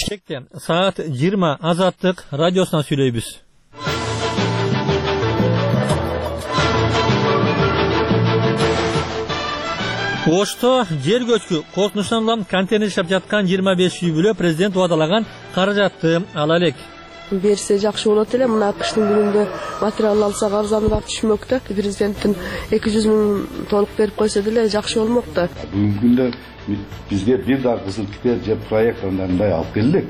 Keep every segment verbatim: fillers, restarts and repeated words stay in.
Бишкекте саат жыйырма Азаттык радиосунан сүйлөйбүз. Ошто жер көчкү коркунучтан контейнер жашап жаткан жыйырма беш үй бүлө президент убадалаган каражатты ала элек. Берсе жакшы болот эле. Мына кыштын күнүндө материал алсак арзаныраак түшмөк да. Президенттин эки жүз миң толук берип койсо деле жакшы болмок да. Бүгүнкү күндө бизге бир да кызыл китеп же проект андай алып келдик.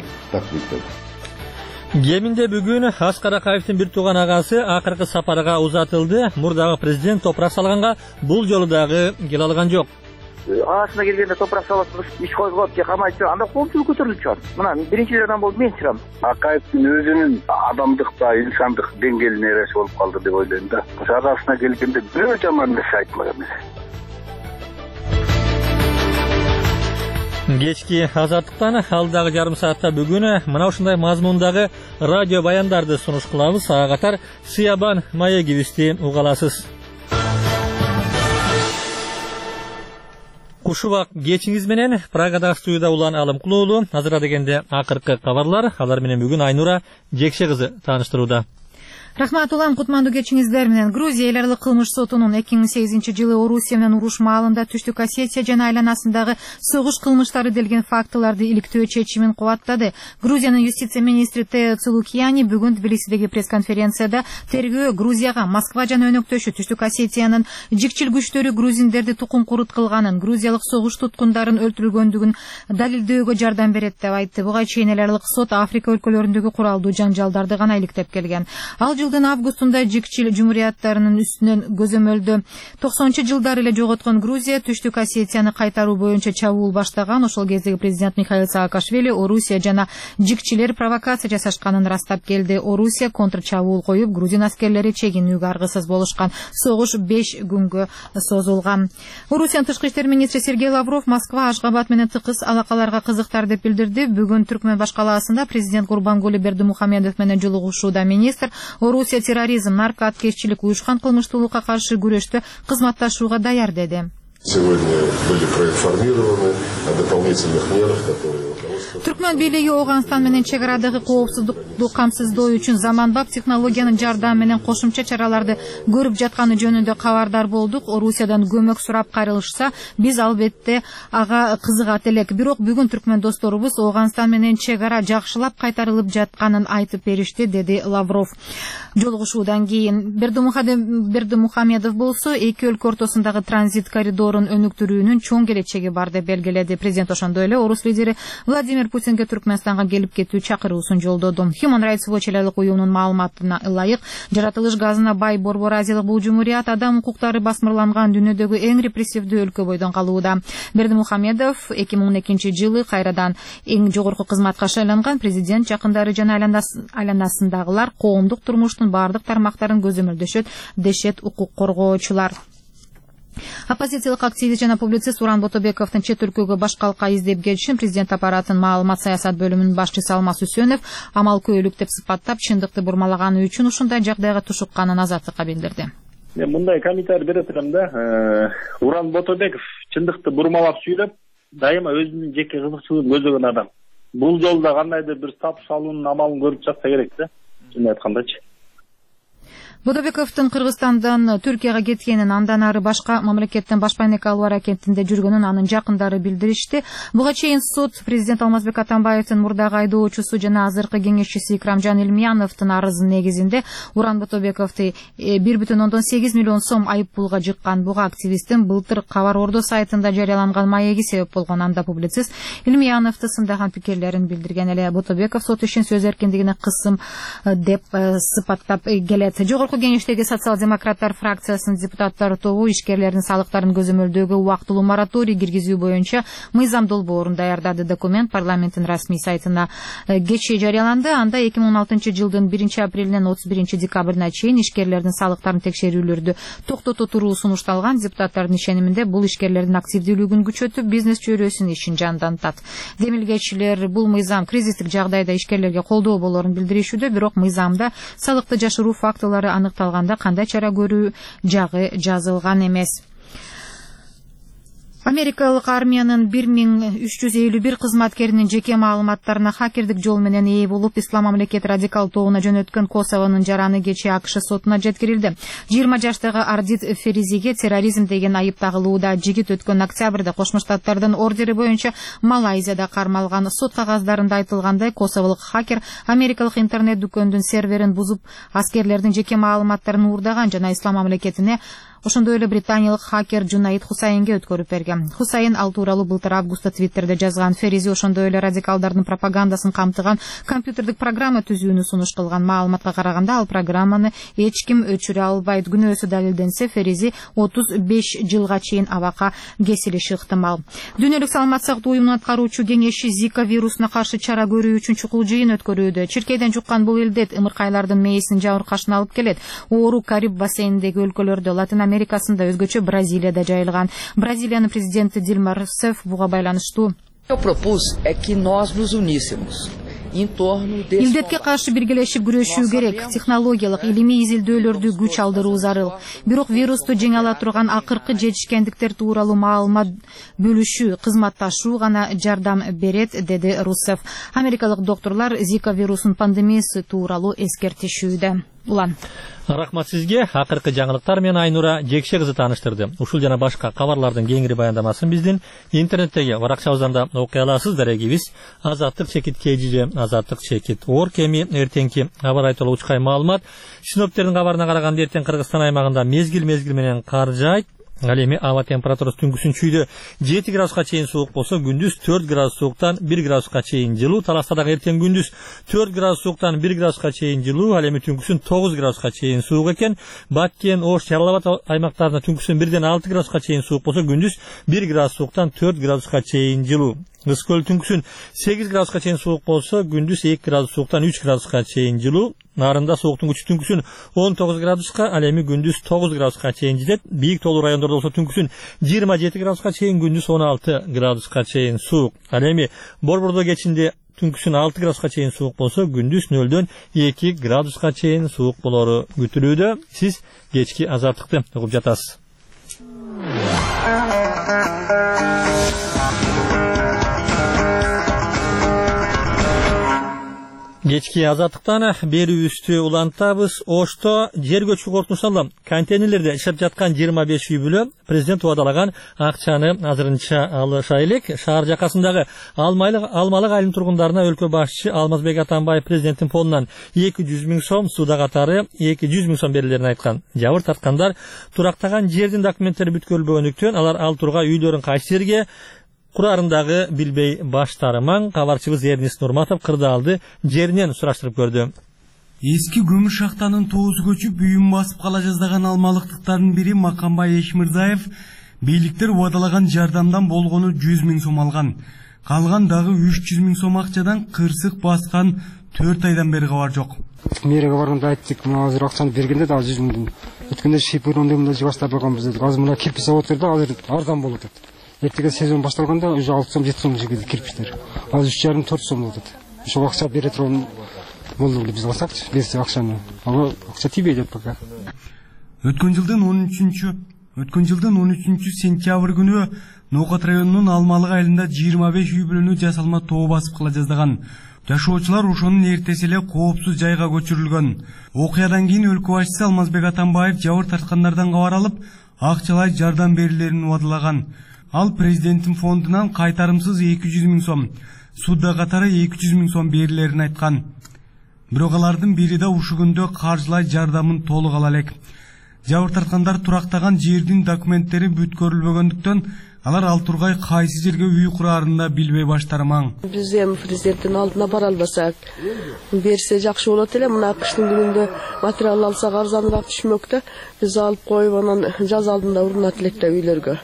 Кеминде бүгүн Аскар Акаевдин бир тууган агасы акыркы сапарга узатылды. Мурдагы президент топурак салганга бул жолу дагы келе алган жок. Ағасына келгенде топырақ саласыз, иш қойылып, тек қамайып жүр. Анда қолсыз көтеріліп жүр. Мына бірінші адам болды, мен шығам. Акаевтің өзінің адамдық та, инсандық деңгейіне ересі болып қалды деп ойлаймын да. Ағасына келгенде бір жаман нәрсе айтмаған емес. Кечки Азаттыктан алдағы жарым саатта бүгүн мына ушундай мазмундагы радио баяндарды сунуш кылабыз. Ага катар Сыябан маегибизди угаласыз. Кушубак кечиңиз менен Прагада студияда улан Алым Кулуулу. Азыр дегенде акыркы кабарлар. Алар менен бүгүн Айнура Жекше кызы тааныштырууда. Рахмат улам, кутмандуу кечиңиздер менен. Грузия эл аралык кылмыш сотунун эки миң сегизинчи жылы Орусия менен уруш маалында Түштүк Осетия жана айланасындагы согуш кылмыштары делген фактыларды иликтөө чечимин кубаттады. Грузиянын юстиция министри Тео Цулукияни бүгүн Тбилисидеги пресс-конференцияда тергөө Грузияга Москва жана өнөктөшү Түштүк Осетиянын жикчил күчтөрү грузиндерди тукум курут кылганын, грузиялык согуш туткундарын өлтүрүлгөндүгүн далилдөөгө жардам берет деп айтты. Буга чейин эл аралык сот Африка өлкөлөрүндөгү куралдуу жаңжалдарды гана иликтеп келген. Ал жылдын августунда жикчил жумурияттарынын үстүнөн көзөмөлдө токсонунчу жылдары эле жоготкон Грузия Түштүк Осетияны кайтаруу боюнча чабуул баштаган. Ошол кездеги президент Михаил Саакашвили Орусия жана жикчилер провокация жасашканын растап келди. Орусия контрчабуул коюп, грузин аскерлери чегинүүгө аргысыз болушкан. Согуш беш күнгө созулган. Орусиянын тышкы иштер министри Сергей Лавров Москва Ашгабад менен тыкыз алакаларга кызыктар деп билдирди. Бүгүн Түркмөнбаш калаасында президент Гурбангулы Бердимухамедов менен жолугушууда министр Орусия терроризм, наркоаткеччилик, уюшкан кылмыштуулукка каршы күрөштө кызматташууга даяр деди. Сегодня были проинформированы о дополнительных мерах, которые Түркмөн бийлиги Оганстан менен чек арадагы коопсуздукту камсыздоо үчүн заманбап технологиянын жардамы менен кошумча чараларды көрүп жатканы жөнүндө кабардар болдук. Орусиядан көмөк сурап кайрылышса, биз албетте ага кызыгат элек. Бирок бүгүн түркмөн досторубуз Оганстан менен чек ара жакшылап кайтарылып жатканын айтып беришти, деди Лавров. Жолугушуудан кийин Бердимухамедов болсо эки өлкө ортосундагы транзит коридорун өнүктүрүүнүн чоң келечеги бар деп белгиледи. Президент ошондой эле орус лидери Владимир Путинге Түркмөнстанга келип кетүү чакыруусун жолдоду. Human Rights Watch элелик уюмунун маалыматына ылайык, жаратылыш газына бай Борбор Азиялык бул жумурият адам укуктары басмырланган дүйнөдөгү эң репрессивдүү өлкө бойдон калууда. Бердимухамедов эки миң он экинчи жылы кайрадан эң жогорку кызматка шайланган. Президент жакындары жана айланасындагылар коомдук турмуштун бардык тармактарын көзөмөлдөшөт, дешет укук коргоочулар. Оппозициялык активист жана публицист Уран Ботобековдун чет өлкөгө баш калка издеп келишин президент аппаратынын маалымат саясат бөлүмүнүн башчысы Алмаз Үсөнов амал көөлүк деп сыпаттап, чындыкты бурмалаганы үчүн ушундай жагдайга тушукканын Азаттыкка билдирди. Мен мындай комментарий бере турам да, Уран Ботобеков чындыкты бурмалап сүйлөп, дайыма өзүнүн жеке кызыкчылыгын көзөгөн адам. Бул жолда кандайдыр бир статус алуунун амалын көрүп жатса керек да. Чын айткандачы. Бодобековдун Кыргызстандан Түркияга кеткенин, андан ары башка мамлекеттин башпайнек алуу аракетинде жүргөнүн анын жакындары билдиришти. Буга чейин сот президент Алмазбек Атамбаевдин мурдагы айдоочусу жана азыркы кеңешчиси Икрамжан Илмияновдун арызынын негизинде Уран Ботобековду бир бүтүн ондон сегиз миллион сом айып пулга жыккан. Буга активисттин былтыр Кабар Ордо сайтында жарыяланган маеги себеп болгон. Анда публицист Илмияновду сындаган пикирлерин билдирген эле. Ботобеков сот ишин сөз эркиндигине кысым деп сыпаттап келет. Кеңештеги социал-демократтар фракциясынын депутаттары тобу ишкерлердин салыктарын көзөмөлдөөгө убактылуу мораторий киргизүү боюнча мыйзам долбоорун даярдады. Документ парламенттин расмий сайтына кечээ жарыяланды. Анда эки миң он алтынчы жылдын биринчи апрелинен отуз биринчи декабрына чейин ишкерлердин салыктарын текшерүүлөрдү токтото туруу сунушталган. Депутаттардын ишениминде бул ишкерлердин активдүүлүгүн күчөтүп, бизнес чөйрөсүнүн ишин жандантат. Демилгечилер бул мыйзам кризистик жагдайда ишкерлерге колдоо болорун билдиришүүдө, бирок мыйзамда салыкты жашыруу фактылары аныкталганда кандай чара көрүү жагы жазылган эмес. Америкалык армиянын бир миң үч жүз элүү бир кызматкеринин жеке маалыматтарына хакердик жол менен ээ болуп, Ислам мамлекет радикал тобуна жөнөткөн Косовонун жараны кечээ АКШ сотуна жеткирилди. жыйырма жаштагы Ардит Феризиге терроризм деген айып тагылууда. Жигит өткөн октябрда Кошмо Штаттардын ордери боюнча Малайзияда кармалган. Сот кагаздарында айтылгандай, косоволук хакер Америкалык интернет дүкөндүн серверин бузуп, аскерлердин жеке маалыматтарын уурдаган жана Ислам мамлекетине ошондой эле британиялык хакер Джунаид Хусайинге өткөрүп берген. Хусайин ал тууралуу былтыр августта Твиттерде жазган. Феризи ошондой эле радикалдардын пропагандасын камтыган компьютердик программа түзүүнү сунуш кылган. Маалыматка караганда, ал программаны эч ким өчүрө албайт. Күнөөсү далилденсе, Феризи отуз беш жылга чейин абакка кесилиши ыктымал. Дүйнөлүк саламат сактоо уюмунун аткаруучу кеңеши Зика вирусуна каршы чара көрүү үчүн чукул жыйын өткөрүүдө. Чиркейден жуккан бул илдет ымыркайлардын мээсин жабыркашына алып келет. Оору Кариб бассейниндеги өлкөлөрдө, Латин Америкасында, өзгөчө Бразилияда жайылган. Бразилиянын президенти Дилма Русефф буга байланыштуу. Eu propus é que nós nos uníssemos em torno desse Илдетке каршы биргелешип күрөшүү керек. Технологиялык, илимий изилдөөлөрдү күч алдыруу зарыл. Бирок вирусту жеңе ала турган акыркы жетишкендиктер тууралуу маалымат бөлүшүү, кызматташуу гана жардам берет, деди Русефф. Америкалык докторлор Зика вирусунун пандемиясы тууралуу эскертишүүдө. Улан. Рахмат сизге. Акыркы жаңылыктар менен Айнура Жекше кызы тааныштырды. Ушул жана башка кабарлардын кеңири баяндамасын биздин интернеттеги баракчабыздан окуй аласыз. Дарегибиз азаттык чекит кей жи азаттык чекит орг. Эми эртеңки кабар айтылуу учкай маалымат. Синоптиктердин кабарына караганда, эртең Кыргызстан аймагында мезгил мезгил менен кар жаайт. Ал эми аба температурасы түнкүсүн чүйдө жети градуска чейин суук болсо, күндүз төрт градус сууктан бир градуска чейин жылуу. Таласта дагы эртең күндүз төрт градус сууктан бир градуска чейин жылуу. Ал эми түнкүсүн тогуз градуска чейин суук экен. Баткен, Ош, Жалал Абад аймактарында түнкүсүн бирден алты градуска чейин суук болсо, күндүз бир градус сууктан төрт градуска чейин жылуу. Кыз көл түнкүсүн сегиз градуска чейин суук болсо, күндүз эки градус сууктан үч градуска чейин жылуу. Нарында сууктун күчү түнкүсүн он тогуз градуска, ал эми күндүз тогуз градуска чейин жетет. Бийик тоолуу райондордо болсо түнкүсүн жыйырма жети градуска чейин, күндүз он алты градуска чейин суук. Ал эми Борбордо кечинде түнкүсүн алты градуска чейин суук болсо, күндүз нөлдөн эки градуска чейин суук болору күтүлүүдө. Сиз кечки азаттыкты угуп жатасыз. Кечки азаттыктан берүүбүздү улантабыз. Ошто жер көчкү коркунучу контейнерлерде иштеп жаткан жыйырма беш үй бүлө президент убадалаган акчаны азырынча алыша элек. Шаар жакасындагы Алмалык Алмалык айылынын тургундарына өлкө башчы Алмазбек Атамбаев президенттин фондунан эки жүз миң сом, суда катары эки жүз миң сом берилерин айткан. Жабыр тарткандар турактаган жердин документтери бүткөрүлбөгөндүктөн алар ал тургай үйлөрүн кайсы жерге курарындагы билбей баштарыман. Кабарчыбыз Эрнис Нурматов кырдаалды жеринен сураштырып көрдү. Эски көмүр шахтанын тоозу көчүп үйүн басып кала жаздаган алмалыктыктардын бири Макамбай Эшмирзаев бийликтер убадалаган жардамдан болгону жүз миң сом алган. Калган дагы үч жүз миң сом акчадан кырсык баскан төрт айдан бери кабар жок. Мэрге барганда айттык, мына азыр акчаны бергенде да жүз миң. Өткөндө шипирон демде жыбастап койгонбуз деди. Азыр мына кирпич заводдор да азыр арзан болуп атат. Эртеге сезон башталганда уже алты сом жети сом жигиди кирпичтер. Азыр үч жарым төрт сом болот. Ошол акча бере турган болду биз алсакчы, берсе акчаны. Ага акча тийбей жатат пока. Өткөн жылдын он үчүнчү Өткөн жылдын он үчүнчү сентябрь күнү Ноокат районунун Алмалык айылында жыйырма беш үй бүлөнү жасалма тоо басып кала жаздаган. Жашоочулар ошонун эртеси эле коопсуз жайга көчүрүлгөн. Окуядан кийин өлкө башчысы Алмазбек Атамбаев жабыр тарткандардан кабар алып, акчалай жардам берилерин убадалаган. Ал президенттин фондунан кайтарымсыз эки жүз миң сом, суда катары эки жүз миң сом берилерин айткан. Бирок алардын бири да ушул күндө каржылай жардамын толук ала элек. Жабыр тарткандар турактаган жердин документтери бүткөрүлбөгөндүктөн алар ал тургай кайсы жерге үй кураарында билбей баштармаң. Биз эми президенттин алдына бара албасак, берсе жакшы болот эле. Мына кыштын күнүндө материал алсак арзаныраак түшмөк да. Биз алып коюп анан жаз алдында урунат элек да үйлөргө.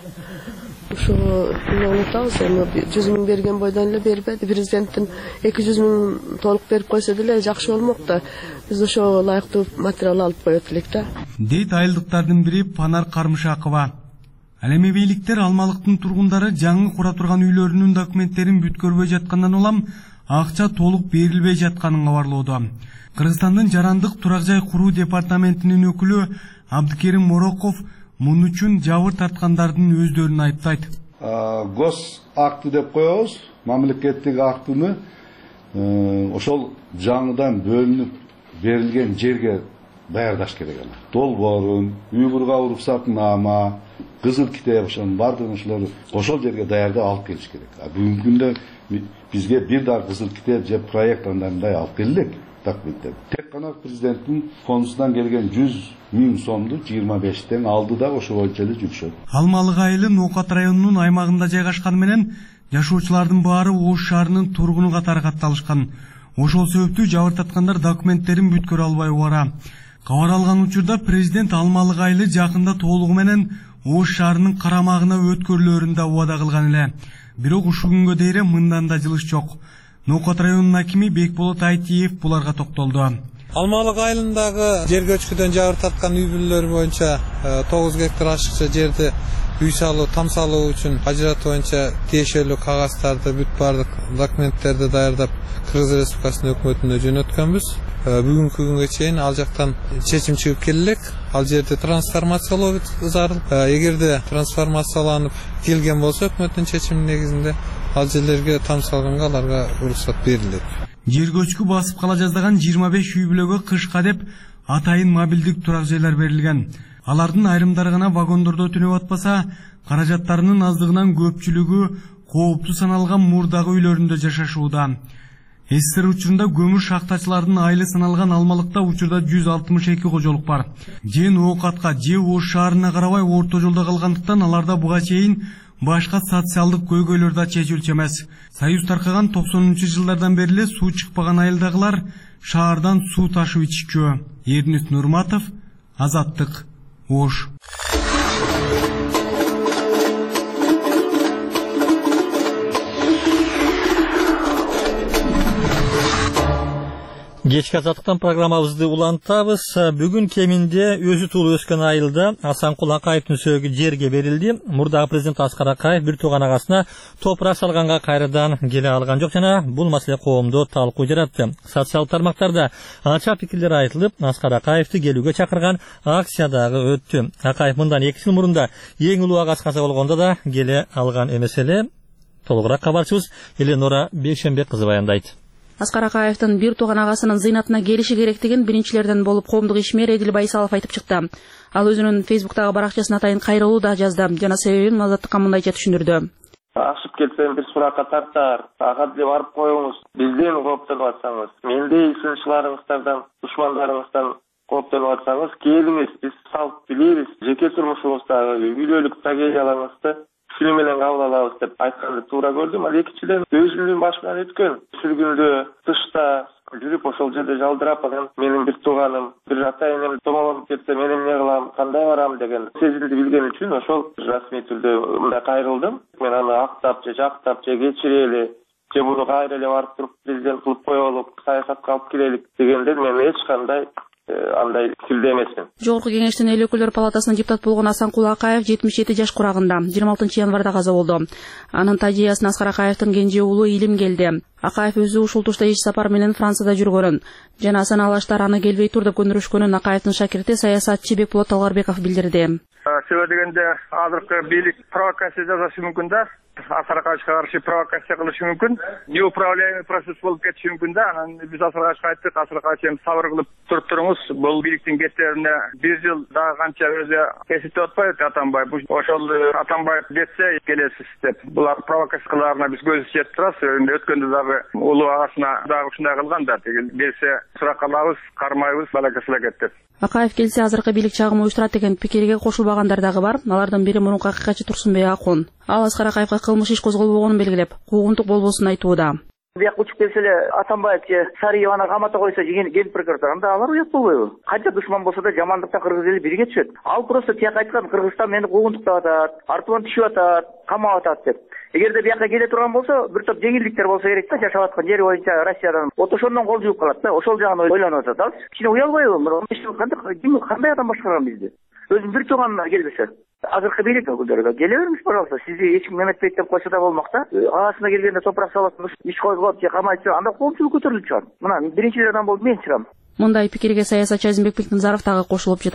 Ошо улутабыз, эми жүз миң берген бойдон эле бербеди. Президенттин эки жүз миң толук берип койсо деле жакшы болмок да. Биз ошо ылайыктуу материал алып коет элек да. Дейт айылдыктардын бири Панар Кармышакова. Ал эми бийликтер Алмалыктын тургундары жаңы кура турган үйлөрүнүн документтерин бүткөрбөй жаткандан улам акча толук берилбей жатканын кабарлоодо. Кыргызстандын жарандык турак жай куруу департаментинин өкүлү Абдыкерим Мороков мун үчүн жабыр тарткандардын өздөрүн айыптайт. гос акты деп коебуз, мамлекеттик актыны ошол жаңыдан бөлүнүп берилген жерге даярдаш керек. Ана долбоорун, уйгурга уруксатнама, кызыл китеп, ошонун бардыгын ушулар ошол жерге даярдап алып келиш керек. Бүгүнкү күндө бизге бир да кызыл китеп же проект андай алып келдик. Тек кана президенттин фондунан келген жүз миң сомду жыйырма бештен алды да ошо боюнча эле жүрүшөт. Алмалык айылы Ноокат районунун аймагында жайгашканы менен жашоочулардын баары Ош шаарынын тургуну катары катталышкан. Ошол себептүү жабыртаткандар документтерин бүткөрө албай убара. Кабар алган учурда президент Алмалык айылы жакында толугу менен Ош шаарынын карамагына өткөрүлөрүн да убада кылган эле. Бирок ушул күнгө дейин мындан да жылыш жок. Ноокат районунун акими Бекболот Айтиев буларга токтолду. Алмалык айылындагы жер көчкүдөн жабыртаткан үй бүлөлөр боюнча тогуз гектар ашыкча жерди үй салуу, там салуу үчүн ажыратуу боюнча тиешелүү кагазтарды, бүт бардык документтерди даярдап Кыргыз Республикасынын өкмөтүнө жөнөткөнбүз. Бүгүнкү күнгө чейин ал жактан чечим чыгып келелек. Ал жерде трансформациялоо зарыл. Эгерде трансформацияланып келген болсо өкмөттүн чечиминин негизинде ал жерлерге там салганга аларга уруксат берилет. Жер көчкү басып кала жаздаган жыйырма беш үй бүлөгө кышка деп атайын мобилдик турак жайлар берилген. Алардын айрымдары гана вагондордо түнөп атпаса, каражаттарынын аздыгынан көпчүлүгү кооптуу саналган мурдагы үйлөрүндө жашашууда. СССР учурунда көмүр шахтачылардын айылы саналган Алмалыкта учурда жүз алтымыш эки кожолук бар. Же Ноокатка, же Ош шаарына карабай орто жолдо калгандыктан аларда буга чейин башка социалдык көйгөйлөр да чечилчү эмес. Союз таркаган токсонунчу жылдардан бери эле суу чыкпаган айылдагылар шаардан суу ташып иччү. Эрнис Нурматов, Азаттык, Ош. Кечки азаттыктан программабызды улантабыз. Бүгүн кеминде өзү туулуп өскөн айылда Асанкул Акаевдин сөөгү жерге берилди. Мурдагы президент Аскар Акаев бир тууган агасына топурак салганга кайрадан келе алган жок жана бул маселе коомдо талкуу жаратты. Социал тармактарда ача пикирлер айтылып, Аскар Акаевди келүүгө чакырган акция дагы өттү. Акаев мындан эки жыл мурунда эң улуу агас каза болгондо да келе алган эмес эле. Толугураак кабарчыбыз Эленора Бейшембек кызы баяндайт. Аскар Акаевдин бир тууган агасынын зыйнатына келиши керектигин биринчилерден болуп коомдук ишмер Эдил Байсалов айтып чыкты. Ал өзүнүн Фейсбуктагы баракчасына атайын кайрылуу да жазды. Жана себебин Азаттыкка мындайча түшүндүрдү. Ашып кетсем бир суракка тартар, ага деп барып коюңуз. Бизден кооптонуп атсаңыз, мендей сынчыларыңыздардан, душмандарыңыздан кооптонуп атсаңыз, келиңиз, биз салып билебиз. Жеке турмушуңуздагы үйлөлүк трагедияларыңызды фильм менен кабыл алабыз деп айтканды туура көрдүм. Ал экинчиден өзүмдүн башыман өткөн сүргүндө, тышта жүрүп ошол жерде жалдырап анан менин бир тууганым, бир ата энем томолонуп кетсе мен эмне кылам, кандай барам деген сезимди билген үчүн ошол расмий түрдө мындай кайрылдым. Мен аны актап же жактап же кечирели же буну кайра эле барып туруп президент кылып коелук, саясатка алып келелик дегенде мен эч кандай андай фикирде эмесмин. Жогорку кеңештин эл өкүлдөр палатасынын депутаты болгон Асанкул Акаев жетимиш жети жаш курагында жыйырма алтынчы январда каза болду. Анын тажыясына Аскар Акаевдин кенже уулу Илим келди. Акаев өзү ушул тушта иш сапар менен Францияда жүргөнүн жана саналаштар аны келбей тур деп көндүрүшкөнүн Акаевдин шакирти саясатчы Бекболот Талгарбеков билдирди. Себеби дегенде азыркы бийлик провокация жасашы мүмкүн да. Аскар Акаевге каршы провокация кылышы мүмкүн. Неуправляемый процесс болуп кетиши мүмкүн да. Анан биз Аскар Акаевге айттык, Аскар Акаев сабыр кылып туруп туруңуз. Бул бийликтин кеттерине бир жыл дагы канча өзү эсептеп атпайбы Атамбаев. Ошол Атамбаев кетсе келесиз деп. Булар провокация кылаарына биз көз жетип турабыз. Өткөндө дагы улуу агасына дагы ушундай кылган да. Берсе сурак алабыз, кармайбыз, балакасыла кетти. Акаев келсе азыркы бийлик чагым уюштурат деген пикирге кошулбагандар дагы бар. Алардын бири мурунку акыйкатчы Турсунбек Акун. Ал Аскар Акаевга кылмыш иш козголбогонун белгилеп, куугунтук болбосун айтууда. Бияк учуп келсе эле Атамбаев же Сариеваны камата койсо келип прокуратура анда алар уят болбойбу? Канча душман болсо да жамандыкта кыргыз эли бирге түшөт. Ал просто тияк айткан Кыргызстан мени куугунтуктап атат, артынан түшүп атат, камап атат деп. Эгерде бияка келе турган болсо, бир топ жеңилдиктер болсо керек да, жашап аткан жери боюнча Россиядан ошондон кол жууп калат да, ошол жагын ойлонуп атат. Ал кичине уялбайбы? Кандай кандай адам башкарган бизди? Өзүм бир тууганына келбесе. Азыркы бийлик өкүлдөрү келе бериңиз, пожалуйста. Сизди эч ким эметпейт деп койсо да болмок да. Агасына келгенде топурак саласыңыз, иш койгоп же камайт, анда коомчулук көтөрүлүп чыгат. Мына биринчи адам болуп мен чыгам. Мындай пикирге саясатчы Азимбек Бекназаров дагы кошулуп жатат.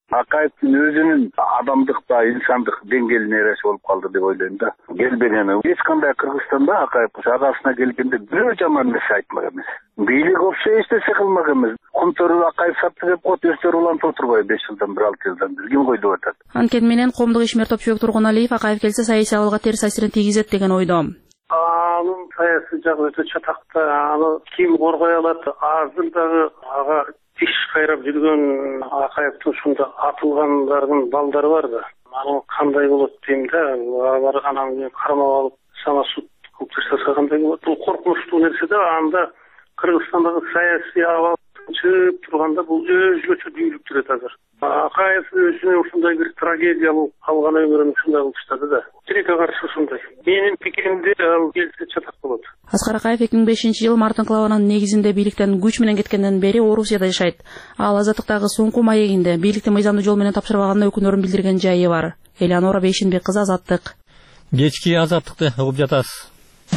Акаевдин өзүнүн адамдык да инсандык деңгээлине эреше болуп калды деп ойлойм да. Келбегени эч кандай Кыргызстанда Акаев агасына келгенде бирөө жаман нерсе айтмак эмес. Бийлик вообще эч нерсе кылмак эмес. Кумтөрү Акаев сатты деп коет, өздөрү улантып отурбайбы беш жылдан бир алты жылдан бир ким койду деп атат. Анткени менен коомдук ишмер Топчубек Тургуналиев Акаев келсе саясий абалга терс таасирин тийгизет деген ойдо. Анын саясий жагы өтө чатакта, аны ким коргой алат? Азыр дагы ага тиш кайрап жүргөн Акаевдин ушунда атылгандардын балдары бар да. Анын кандай болот дейм да, алар анан кармап алып сама суд кылып ташаса кандай болот? Бул коркунучтуу нерсе да. Анда Кыргызстандагы саясий абал чыгып турганда бул өзгөчө дүйрүктүрөт азыр. Акаев өзүнүн ушундай бир трагедиялуу калган өмүрүн ушундай кылып таштады да. Тилекке каршы ушундай. Менин пикиримде ал келсе чатак болот. Аскар Акаев эки миң бешинчи жылы март инкылабынын негизинде бийликтен күч менен кеткенден бери Орусияда жашайт. Ал Азаттыктагы соңку маегинде бийликти мыйзамдуу жол менен тапшырбаганына өкүнөрүн билдирген жайы бар. Элеонора Бейшенбек кызы, Азаттык. Кечки Азаттыкты угуп жатасыз.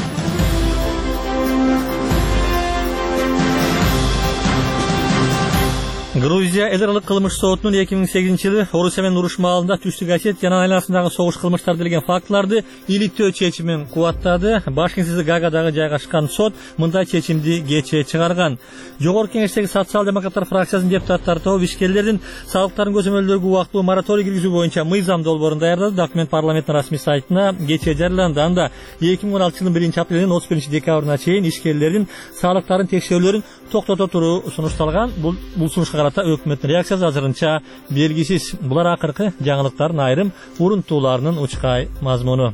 Грузия эдерлик кылмыш сотунун эки миң сегизинчи жылы Орусия менен уруш маалында Түштүк Осетия айланасындагы согуш кылмыштар делген фактыларды иликтөө чечимин кубаттады. Башкенсизи Гагадагы жайгашкан сот мындай чечимди кечээ чыгарган. Жогорку кеңештеги социал-демократтар фракциясынын депутаттары тобу ишкерлердин салыктарын көзөмөлдөөгө убактылуу мораторий киргизүү боюнча мыйзам долбоорун даярдады. Документ парламенттин расмий сайтына кечээ жарыяланды. Анда эки миң он алтынчы жылдын биринчи апрелинен отуз биринчи декабрына чейин ишкерлердин салыктарын текшерүүлөрүн токтото туруу сунушталган. Бул бул сунушка карата өкмөттүн реакциясы азырынча белгисиз. Булар акыркы жаңылыктардын айрым урунтууларынын учкай мазмуну.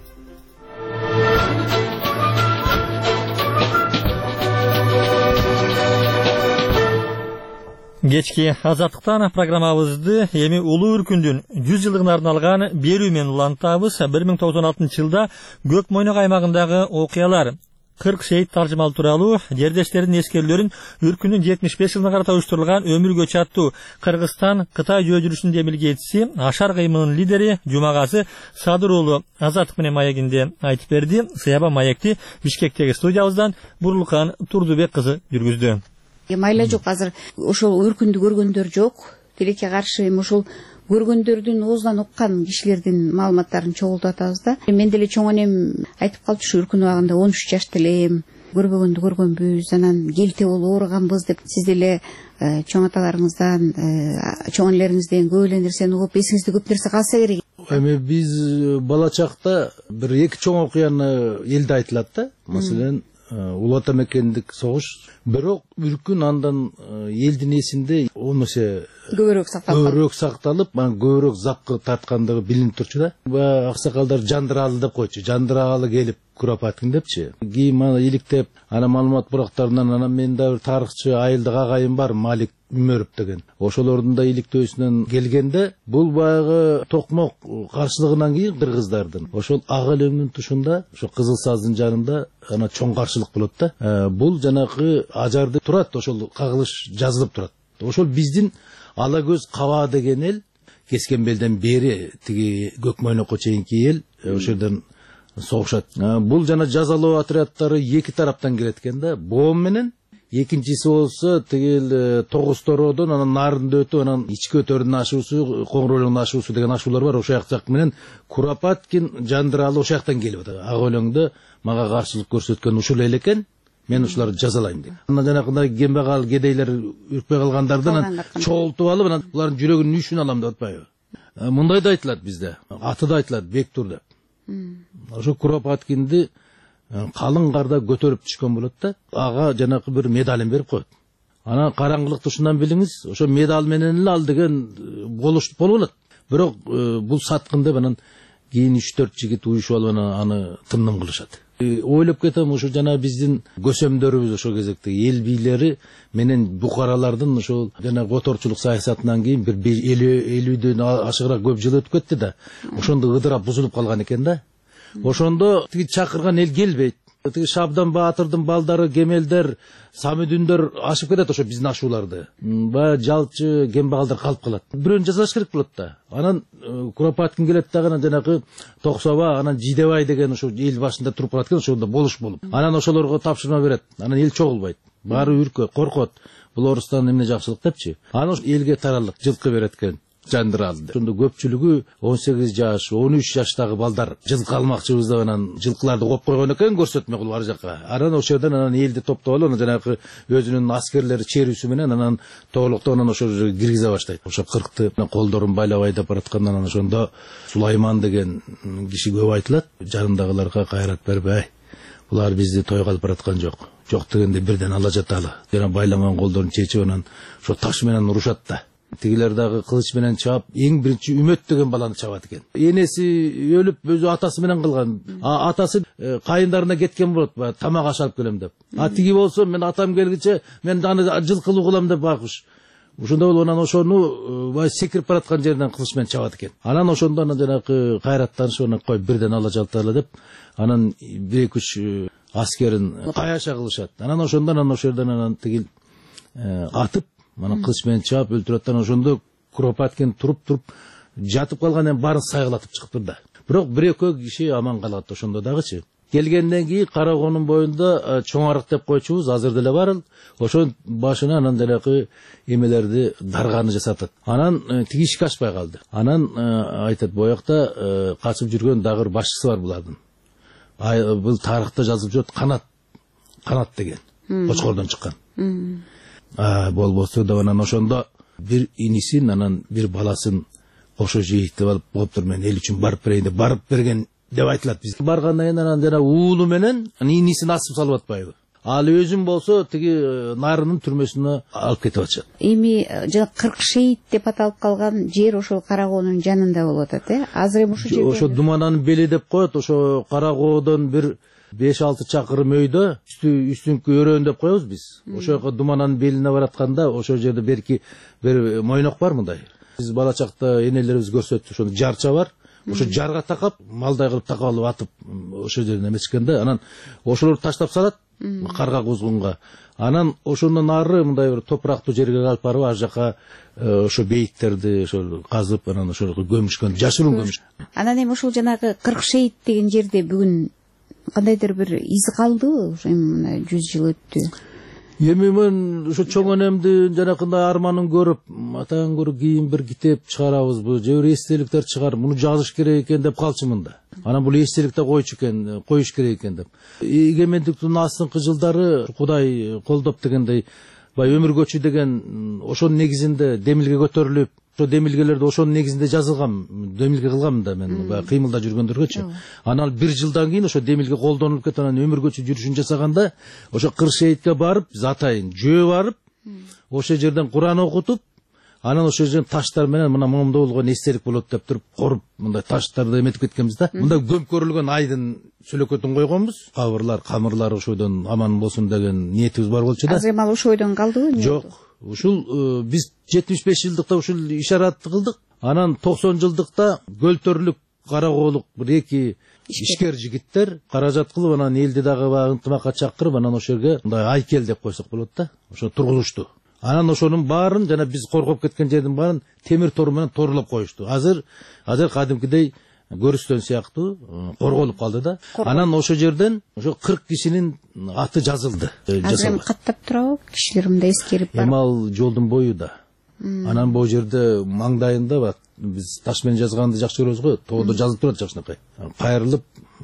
Кечки Азаттыктан программабызды эми улуу үркүндүн жүз жылдыгына арналган берүү менен улантабыз. бир миң тогуз жүз он алтынчы жылда Көк Мойнок аймагындагы окуялар кырк шейит таржымал тууралуу жердештердин эскерүүлөрүн үркүндүн жетимиш беш жылына карата уюштурулган өмүргө чаттуу Кыргызстан Кытай жөө жүрүшүнүн демилгечиси, Ашар кыймынын лидери Жумагазы Садыр уулу Азаттык менен маегинде айтып берди. Сыяба маекти Бишкектеги студиябыздан Бурлукан Турдубек кызы жүргүздү. Майла жок, азыр ошол үркүндү көргөндөр жок. Тилекке каршы эми ошол көргөндөрдүн оозунан уккан кишилердин маалыматтарын чогултуп атабыз да. Мен деле чоң энем айтып калчу, ушу үркүн убагында он үч жашта элем, көрбөгөндү көргөнбүз, анан келте болуп ооруганбыз деп. Сиз деле чоң аталарыңыздан, чоң энелериңизден көп эле нерсени угуп, эсиңизде көп нерсе калса керек. Эми биз бала чакта бир эки чоң окуяны элде айтылат да. Маселен, Улуу Ата мекендик согуш, бирок үркүн андан элдин эсинде онусе көбүрөөк сакталып, көбүрөөк сакталып, көбүрөөк запкы тарткандыгы билинип турчу да. Баягы аксакалдар жандыралы деп койчу, жандыралы келип Куропаткин депчи. Кийин аны иликтеп, ана маалымат бурактарынан анан мен да бир тарыхчы айылдык агайым бар, Малик Үмөров деген. Ошолордун да иликтөөсүнөн келгенде, бул баягы токмок каршылыгынан кийин кыргыздардын ошол ак өлөңдүн тушунда, ошо Кызыл Саздын жанында ана чоң каршылык болот да. Бул жанагы ажарды турат, ошол кагылыш жазылып турат. Ошол биздин ала көз Каба деген эл Кескенбелден бери тиги Көк Мойнокко чейинки эл ошол жерден согушат. Бул жана жазалоо отряддары эки тараптан келет экен да. Боом менен, экинчиси болсо тигил тогуз тороодон анан нарында өтүп, анан ички өтөрдүн ашуусу, Коңгур өлөңдүн ашуусу деген ашуулар бар. Ошол жак менен Куропаткин жандыралы ошол жактан келип атат. Ак өлөңдө мага каршылык көрсөткөн ушул эл экен. Мен ушуларды жазалайм дейт. Анан жанагындай кембагал кедейлер үркпөй калгандардан чогултуп алып, анан булардын жүрөгүнүн үйшүн алам деп атпайбы? Мындай да айтылат бизде. Аты да айтылат Бектур деп. Ошо Куропаткинди калың карда көтөрүп түшкөн болот да. Ага жанагы бир медалын берип коет. Анан караңгылыкты ушундан билиңиз, ошо медал менен эле ал деген болуш болуп алат. Бирок бул саткын деп анан кийин үч төрт жигит уюшуп алып аны тымдым кылышат. Ойлоп кетем, ушу жана биздин көсөмдөрүбүз ошол кезекте эл бийлери менен букаралардын ошол жана которчулук саясатынан кийин бир элүүдөн ашыгыраак көп жыл өтүп кетти да. Ошондо ыдырап бузулуп калган экен да. Ошондо тиги чакырган эл келбейт. Тиги Шабдан Баатырдын балдары, Кемелдер, Самидүндөр ашып кетет ошо биздин ашууларды. Баягы жалчы, кембагалдар калып калат. Бирөөнү жазалаш керек болот да. Анан Куропаткин келет дагы жанагы Токсоба, анан Жидебай деген ошо эл башында туруп калат экен, ошондо болуш болуп. Анан ошолорго тапшырма берет. Анан эл чогулбайт. Баары үркөт, коркот. Бул Орустан эмне жакшылык депчи. Анан элге таралык жылкы берет экен. жандыралды. Ошондо көпчүлүгү он сегиз жаш, он үч жаштагы балдар жылкы алмакчыбыз деп анан жылкыларды коюп койгон экен көрсөтмө кылып ар жака. Анан ошол жерден анан элди топтоп алып, анан жанагы өзүнүн аскерлери чээрүүсү менен анан толуктуу анан ошол жерге киргизе баштайт. Ошо кыркты колдорун байлап айдап бараткандан анан ошондо Сулайман деген киши көп айтылат. Жанындагыларга кайрат бербей, булар бизди тойго алып бараткан жок. Жок дегенде бирден ала жаталы. Жана байламан колдорун чечип анан ошо таш менен урушат да. Тигилер дагы кылыч менен чаап, эң биринчи Үмөт деген баланы чабат экен. Энеси өлүп, өзү атасы менен калган. А атасы кайындарына кеткен болот, тамак аш алып келем деп. А тиги болсо мен атам келгиче мен аны жылкылуу кылам деп байкуш. Ошондо бол анан ошону бай секирип бараткан жеринен кылыч менен чабат экен. Анан ошондо анан жанагы кайраттанышып анан кой бирден ала жалталы деп анан бир эки үч аскерин каяша кылышат. Анан ошондо анан ошол жерден анан тигил атып анан кылыч менен чаап өлтүрөт. Анан ошондо Куропаткин туруп-туруп жатып калгандан баарын сайгылатып чыгыптыр да. Бирок бир экөө киши аман калат ошондо дагычы. Келгенден кийин Карагоонун боюнда чоң арык деп койчубуз, азыр деле бар. Ошонун башына анан жанагы эмелерди дарганы жасатат. Анан тиги ишке ашпай калды. Анан айтат, боякта качып жүргөн дагы бир башчысы бар булардын. Бул тарыхта жазылып жүрөт, Канат, Канат деген. Кочкордон чыккан. А болбосо деп анан ошондо бир инисин анан бир баласын кошо жейтип алып болуптур, мен эл үчүн барып берейин деп барып берген деп айтылат биз. Баргандан кийин анан жана уулу менен инисин асып салып атпайбы. Ал өзүн болсо тиги нарынын түрмөсүнө алып кетип атышат. Эми жана кырк шейит деп аталып калган жер ошол Карагоонун жанында болуп атат, э? Азыр эми ошол жерде ошо Думананын бели деп коет, ошо Карагоодон бир беш алты чакырым өйдө үстүңкү өрөөн деп коебуз биз. Ошо жака Думананын белине баратканда ошол жерде берки бир мойнок бар мындай. Биз бала чакта энелерибиз көрсөттү, ошондо жарча бар. Ошо жарга такап, малдай кылып такап алып атып ошол жерден эмескенде, анан ошолорду таштап салат карга кузгунга. Анан ошондон ары мындай бир топурактуу жерге алып барып, ар жака ошо бейиттерди ошол казып, анан ошол көмүшкөн, жашыруун көмүшкөн. Анан эми ошол жанагы кырк шейит деген жерде бүгүн кандайдыр бир из калдыбы? Ошо эми мына жүз жыл өттү. Эми мен ошо чоң энемди жанакындай арманын көрүп, атадан көрүп кийин бир китеп чыгарабызбы, же бир эстеликтер чыгар, муну жазыш керек экен деп калчумун да. Анан бул эстеликте койчу экен, коюш керек экен деп. Эгемендиктин астыңкы жылдары Кудай колдоп дегендей, бай өмүр көчү деген ошонун негизинде демилге көтөрүлүп, ошо демилгелерди ошонун негизинде жазылган, демилге кылгам да мен, бай кыймылда жүргөндөргөчү. Анан бир жылдан кийин ошо демилге колдонулуп кетип, анан өмүр көчү жүрүшүн жасаганда, ошо кырк шейитке барып, биз атайын жөө барып, ошол жерден Куран окутуп, анан ошол жерден таштар менен мына момунда болгон эстелик болот деп туруп, коруп, мындай таштарды эметип кеткенбиз да. Мында көмкөрүлгөн айдын сүлөкөтүн койгонбуз. Кабырлар, камырлар ошойдон аман болсун деген ниетибиз бар болчу да. Азыр эми ал ошойдон калдыбы? Жок. Ушул биз жетимиш беш жылдыкта ушул ишаратты кылдык. Анан токсон жылдыкта Көлтөрлүк Карагоолук бир эки ишкер жигиттер каражат кылып, анан элди дагы ынтымакка чакырып, анан ошол жерге мындай айкел деп койсок болот да. Ошо тургузушту. Анан ошонун баарын жана биз коргоп кеткен жердин баарын темир тор менен торлоп коюшту. Азыр азыр кадимкидей көрүстөн сыяктуу корголуп калды да. Анан ошол жерден ошо кырк кишинин аты жазылды. Азыр каттап турабы? Кишилер мындай эскерип барып. Эми ал жолдун бою да. Анан бул жерде маңдайында биз таш менен жазганды жакшы көрөбүз го, тоодо жазылып турат жакшынакай. Кайрылып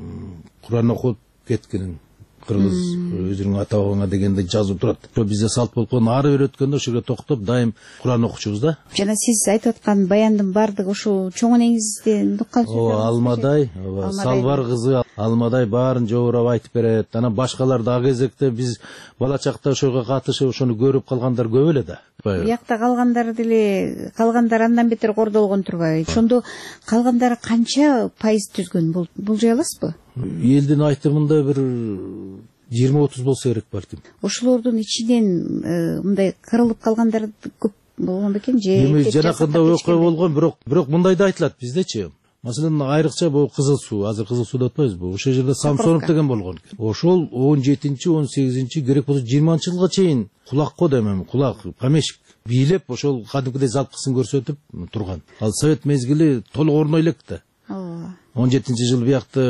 Куран окуп кеткенин кыргыз өзүнүн ата бабаңа дегенде жазып турат. Бизде салт болуп калган, ары өрөткөндө ошол жерге токтоп дайым Куран окучубуз да. Жана сиз айтып аткан баяндын бардыгы ошол чоң энеңизден уккан сөз. Ооба, Алмадай, Салбар кызы Алмадай баарын жобурап айтып берет. Анан башкалар да кезекте биз бала чакта ошого катышып ошону көрүп калгандар көп эле да. Биякта калгандар деле, калгандар андан бетер кордолгон турбайбы? Ошондо калгандары канча пайыз түзгөн? Болжой аласызбы? Элдин айтымында бир жыйырма отуз болсо керек балким. Ошолордун ичинен мындай кырылып калгандар көп болгон бекен же? Эми жанакында окуя болгон, бирок бирок мындай да айтылат биздечи. Маселен, айрыкча бул Кызыл суу, азыр Кызыл суу деп атпайбызбы? Ошол жерде Самсонов деген болгон. Ошол он жетинчи он сегизинчи керек болсо жыйырманчы жылга чейин кулакко демем, кулак, помещик бийлеп, ошол кадимкидей залпкысын көрсөтүп турган. Ал совет мезгили толук орной элек да. он жетинчи жыл биякта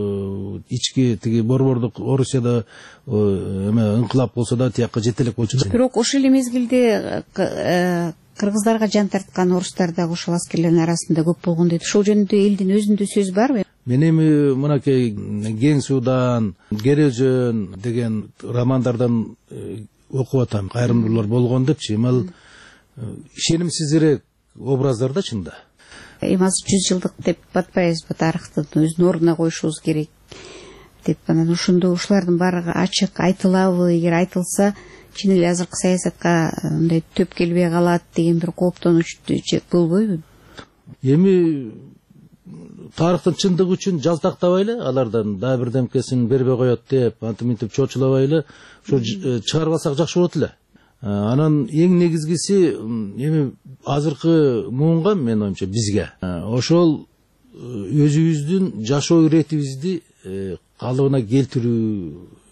ички тиги борбордук Орусияда эме инкылап болсо да тияка жете элек болчу. Бирок ошол эле мезгилде кыргыздарга жан тарткан орустар дагы ошол аскерлердин арасында көп болгон дейт. Ошол жөнүндө элдин өзүндө сөз барбы? Мен эми мынакей Кең суудан, Кережөн деген романдардан окуп атам, кайрымдуулар болгон депчи. Ал ишенимсизирээк образдар да чында. Эми азыр жүз жылдык деп батпайбызбы, тарыхты өзүнүн ордуна коюшубуз керек деп. Анан ошондо ушулардын баары ачык айтылабы? Эгер айтылса, чын эле азыркы саясатка мындай төп келбей калат деген бир кооптонуч болбойбу? Эми тарыхтын чындыгы үчүн жалтактабайлы, алардан дагы бирдемкесин бербей коет деп, антип мынтип чочулабайлы, ушу чыгарбасак жакшы болот эле. Анан эң негизгиси эми азыркы муунга, мен оюмча, бизге ошол өзүбүздүн жашоо иретибизди калыбына келтирүү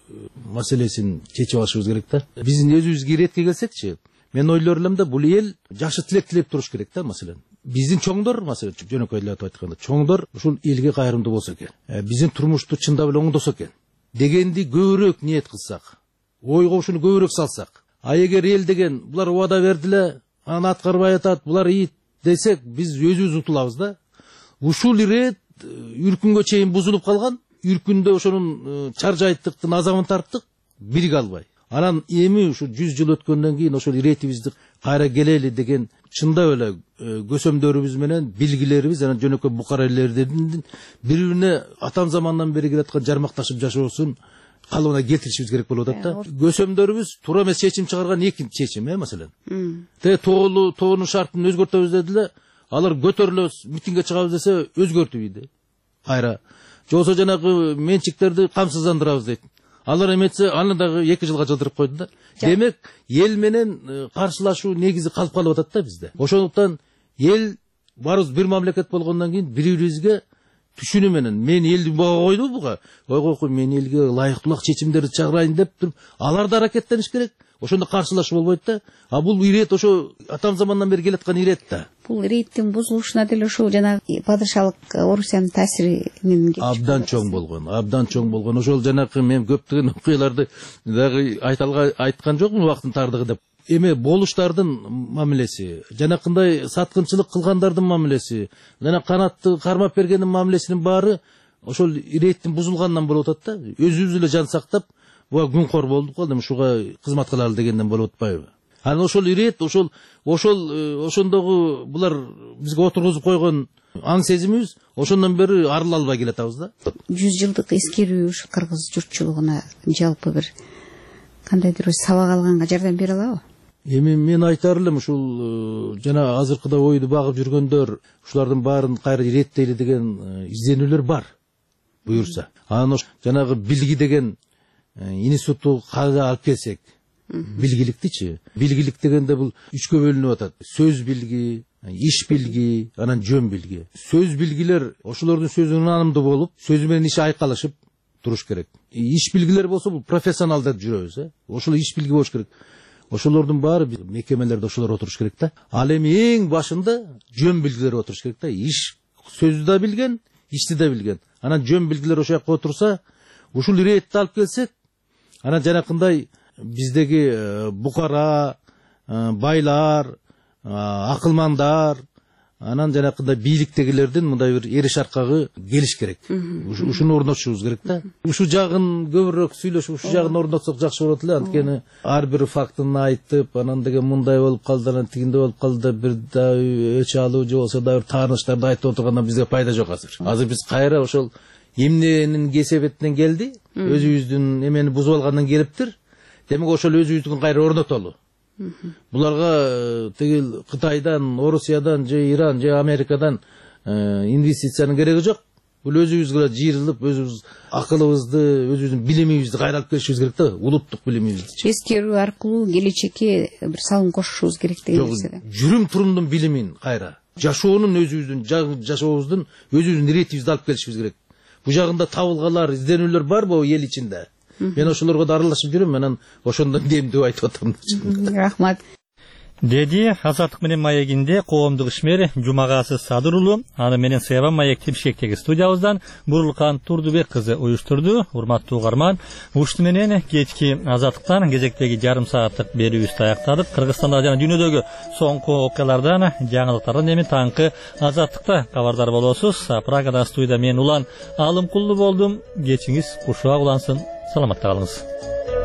маселесин чечип алышыбыз керек да. Биздин өзүбүзгө иретке келсекчи, мен ойлор элем да, бул эл жакшы тилек тилеп туруш керек да. Маселен биздин чоңдор, маселен жөнөкөйлөп айтканда, чоңдор ушул элге кайрымдуу болсо экен, биздин турмушту чындап эле оңдосо экен дегенди көбүрөөк ниет кылсак, ойго ушуну көбүрөөк салсак. А эгер эл деген булар убада бердиле, аны аткарбай атат, булар ийит десек, биз өзүбүз утулабыз да. Ушул ирет үркүнгө чейин бузулуп калган, үркүндө ошонун чаржайттыктын азабын тарттык, бириге албай. Анан эми ушу жүз жыл өткөндөн кийин ошол иретибизди кайра келели деген чындап эле көсөмдөрүбүз менен билгилерибиз, анан жөнөкөй букара элдердин бири-бирине атам замандан бери келаткан жармакташып жашоосун калыбына келтиришибиз керек болуп атат да. Көсөмдөрүбүз туура эмес чечим чыгарган эки чечим, э, маселен. Те тоолу тоонун шартын өзгөртөбүз дедиле, алар көтөрүлөбүз, митингге чыгабыз десе өзгөртүбүйдү. Кайра жолсо жанагы менчиктерди камсыздандырабыз дейт. Алар эметсе, аны дагы эки жылга жылдырып койду да. Демек, эл менен каршылашуу негизи калып калып атат да бизде. Ошондуктан эл баарыбыз бир мамлекет болгондон кийин бири-бирибизге түшүнүү менен, мен элди буга койду буга, ойгой кой, мен элге ылайыктуулак чечимдерди чыгарайын деп туруп, алар да аракеттениш керек. Ошондо каршылашуу болбойт да. А бул ирет ошо атам замандан бери келаткан ирет да. Бул иреттин бузулушуна деле ошол жанагы падышалык Орусиянын таасири менен абдан чоң болгон, абдан чоң болгон. Ошол жанагы мен көптөгөн окуяларды дагы айталга айткан жокмун убакыттын тардыгы деп. Эме болуштардын мамилеси, жанакындай саткынчылык кылгандардын мамилеси, жана канатты кармап бергендин мамилесинин баары ошол иреттин бузулганынан болуп атат да. Өзүбүз эле жан сактап, буга күнкор болдук, ал эми ушуга кызмат кылалы дегенден болуп атпайбы? Анан ошол ирет, ошол ошол ошондогу булар бизге отургузуп койгон аң сезимибиз ошондон бери арыла албай келатабыз да. жүз жылдык эскерүү ушу кыргыз журтчулугуна жалпы бир кандайдыр сабак алганга жардам бере алабы? Эми мен айтар элем, ушул жана азыркыда ойду багып жүргөндөр ушулардын баарын кайра иреттейли деген изденүүлөр бар, буюрса. Анан жанагы билги деген институтту кайра алып келсек, билгиликтичи. Билгилик дегенде бул үчкө бөлүнүп атат. Сөз билги, иш билги, анан жөн билги. Сөз билгилер ошолордун сөзүнө ынанымдуу болуп, сөзү менен иши айкалышып туруш керек. Иш билгилер болсо бул профессионал деп жүрөбүз, э. Ошол иш билги болуш керек. Ошолордун баары мекемелерде ошолор отуруш керек да. Ал эми эң башында жөн билгилер отуруш керек да. Иш сөздү да билген, ишти да билген. Анан жөн билгилер ошол жака отурса, ушул иретти алып келсек, анан жанакындай биздеги букара, байлар, акылмандар, анан жанакындай бийликтегилердин мындай бир эриш аркагы келиш керек. Ушуну орнотушубуз керек да. Ушу жагын көбүрөөк сүйлөшүп, ушу жагын орнотсок жакшы болот эле. Анткени ар бир фактын айтып, анан деген мындай болуп калды, анан тигинде болуп калды, бир да өч алуу же болсо да бир тааныштарды айтып отургандан бизге пайда жок азыр. Азыр биз кайра ошол эмненин кесебетинен келди, өзүбүздүн эмени бузуп алгандан келиптир. Демек ошол өзүбүздүн кайра орнотолу. Буларга тигил Кытайдан, Орусиядан же Иран же Америкадан инвестициянын кереги жок. Бул өзүбүзгө жыйрылып, өзүбүз акылыбызды, өзүбүздүн билимибизди кайра алып келишибиз керек да, улуттук билимибизди. Эскерүү аркылуу келечекке бир салым кошушубуз керек деген нерсе. Жүрүм турумдун билимин кайра, жашоонун өзүбүздүн жашообуздун өзүбүздүн иретибизди алып келишибиз керек. Бу жагында табылгалар, изденүүлөр барбы эл ичинде? Мен ошолорго да аралашып жүрөм, анан ошондон кем деп айтып атам. Рахмат. деди Азаттык менен маегинде коомдук ишмер Жумагасы Садыр уулу. Аны менен Сыяба маекти Бишкектеги студиябыздан Бурулкан Турдубек кызы уюштурду. Урматтуу угарман, ушуну менен кечки Азаттыктан кезектеги жарым сааттык берүүбүздү аяктадык. Кыргызстанда жана дүйнөдөгү соңку окуялардан, жаңылыктардан эми таңкы Азаттыкта кабардар болосуз. Прагада студияда мен Улан Алымкулду болдум. Кечиңиз кушуак улансын. Саламатта калыңыз.